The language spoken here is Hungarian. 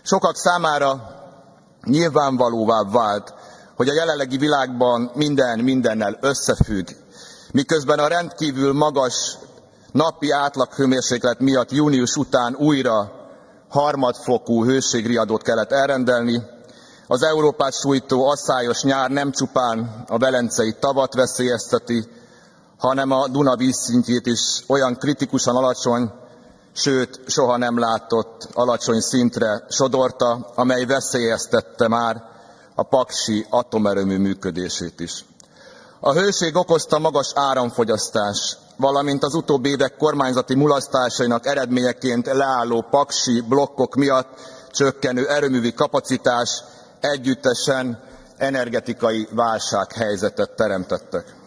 Sokak számára nyilvánvalóvá vált, hogy a jelenlegi világban minden mindennel összefügg, miközben a rendkívül magas napi átlaghőmérséklet miatt június után újra harmadfokú hőségriadót kellett elrendelni. Az Európát sújtó asszályos nyár nem csupán a velencei tavat veszélyezteti, hanem a Duna vízszintjét is olyan kritikusan alacsony, sőt soha nem látott alacsony szintre sodorta, amely veszélyeztette már a paksi atomerőmű működését is. A hőség okozta magas áramfogyasztás, valamint az utóbbi évek kormányzati mulasztásainak eredményeként leálló paksi blokkok miatt csökkenő erőművi kapacitás együttesen energetikai válsághelyzetet teremtettek.